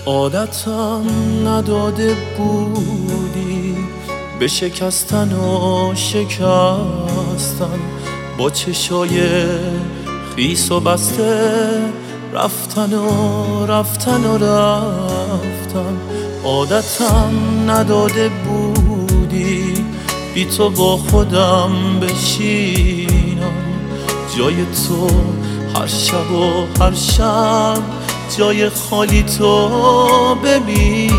عادتم نداده بودی به شکستن و شکستن، با چشای خیس و بسته رفتن و رفتن و رفتن. عادتم نداده بودی بی تو با خودم بشینم، جای تو هر شب و هر شب جای خالی تو ببینم.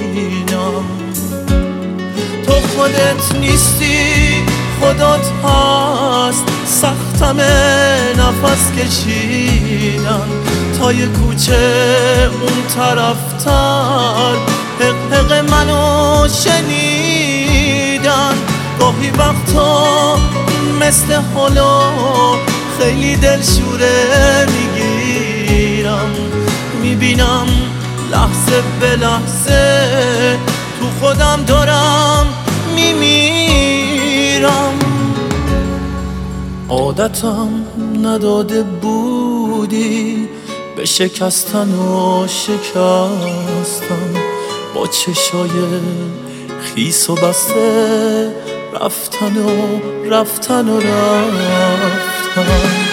تو خودت نیستی خدات هست، سختم نفس کشیدن تا یه کوچه اون طرفتر حق حق منو شنیدن. گاهی وقتا مثل حالا خیلی دلشوره میگیرم، میبینم لحظه به لحظه تو خودم دارم میمیرم. عادتم نداده بودی به شکستن و شکستن، با چشای خیس و بسته رفتن و رفتن و رفتن.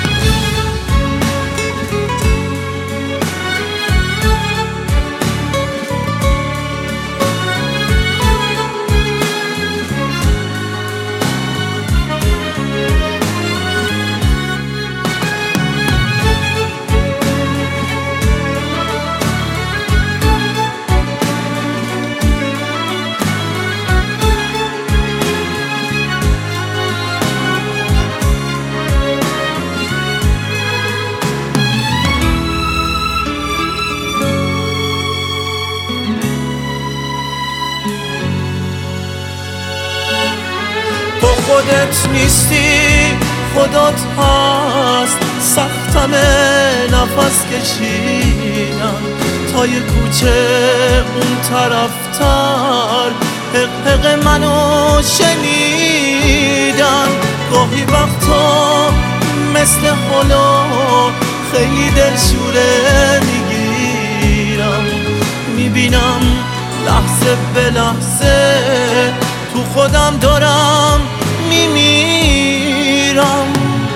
خودت نیستی خدات هست، سختم نفس کشیدن تا یه کوچه اون طرفتر حق حق منو شنیدن. گاهی وقتا مثل حالا خیلی دلشوره میگیرم، میبینم لحظه به لحظه تو خودم دارم میمیرم.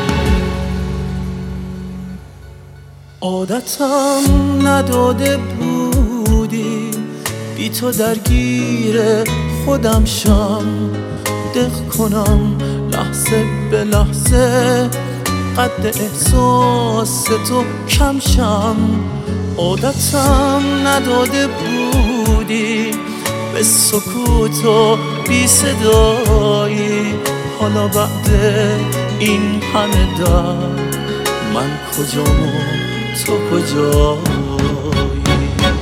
عادتم نداده بودی بی تو درگیر خودم شم، دق کنم لحظه به لحظه قد احساس تو کم شم. عادتم نداده بودی به سکوت و بی صدایی، حالا بعد این همه درد من کجام و تو کجایی؟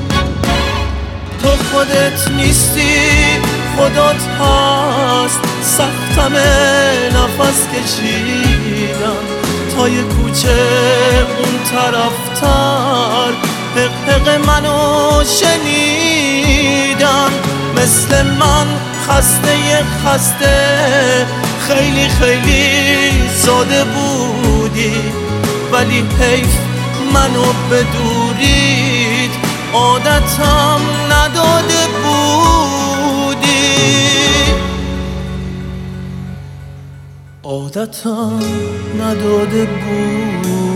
تو خودت نیستی خدات هست، سختم نفس کشیدن تا یه کوچه اون طرفتر حق حق منو شنیدن. مثل من خسته خیلی خیلی ساده بودی، ولی حیف منو بدورید عادتم نداده بودی. عادتم نداده بود